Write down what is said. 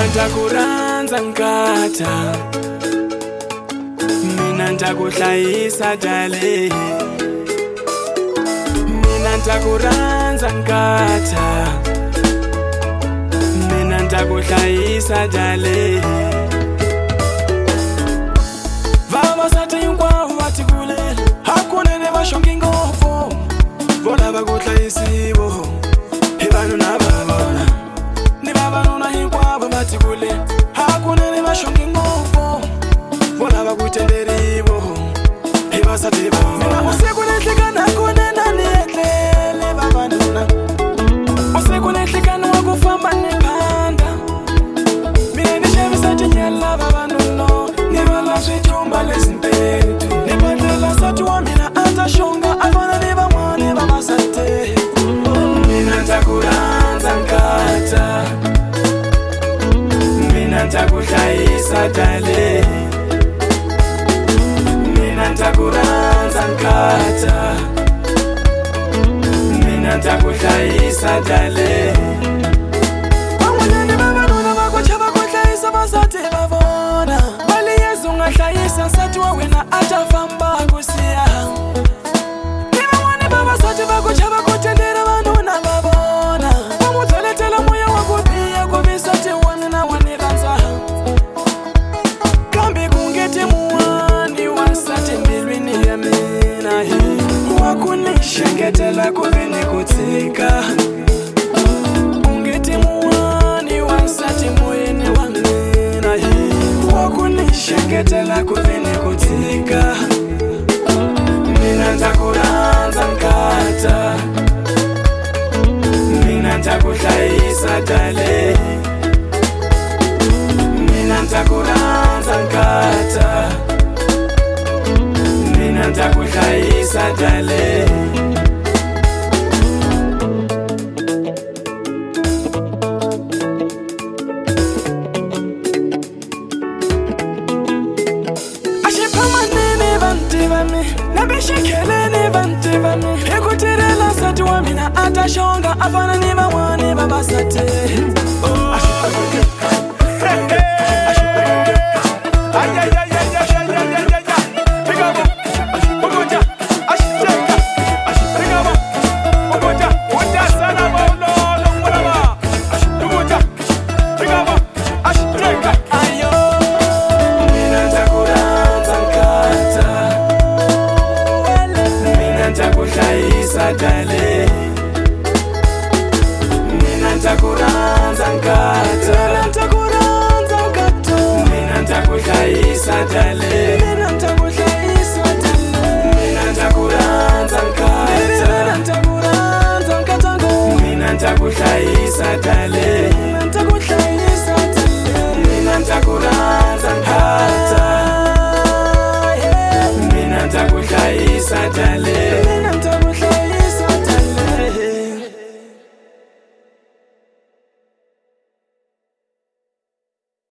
ntakuranza nkata, mina ntakuhlayisa dale. Mina ntakuranza nkata, mina ntakuhlayisa dale. Vavasati hinkwavo va tikulela, hakunene va xonge ngopfu, vona va ku hlayisiwa hi vanhu na vavona. Ni vavanuna hinkwavo va tikulela, hakunene va xonge ngopfu, vona va ku tenderiwa hi vasati vona. Mina usiku ni nhlekani hakunene ni etlele vavanuna, usiku ni nhlekani wa ku famba ni phanda. Mina ni xavisa tinyala vavanuna, ni vala switumba leswintentu, ni pandlela nsati wa mina a ta xonga a fana ni van'wani vavasati. Mina ntakuranza nkata, mina ntakuhlayisa dale. Mina ntakuranza nkata, mina ntakuhlayisa dale. Van'wanyani vavanuna va ku chava ku hlayisa vasati va vona, mali Yesu nga hlayisa nsati wa wena a ta famba ku siya. Ni van'wani vavasati va ku chava ku tendera vanuna va vona, va n'wi dzaletela moya wa ku biha ku visati wani na wani rhandza. Kambe ku ngeti muwani wansati mbilwini ya mina, wa ku ni xengetela ku ve ni ku tshika. Ku ngeti muwani wansati moyeni wa mina, wa ku ni xengetela ku ve ni ku tshika. Mina ntakuranza nkata, mina ntakuhlayisa dale. Mina ntakuranza nkata, mina ntakuhlayisa dale. Ashiphamanene vanti vami, nabishikhelene vanti vami, ekutirela nsati wa mina a ta xonga a fana ni van'wani vavasati. Dale, mina ntakuranza nkata, mina ntakuranza nkata, mina ntakuhlayisa dale. Mina ntakuhlayisa dale, mina ntakuranza nkata, mina ntakuranza nkata, mina ntakuhlayisa dale.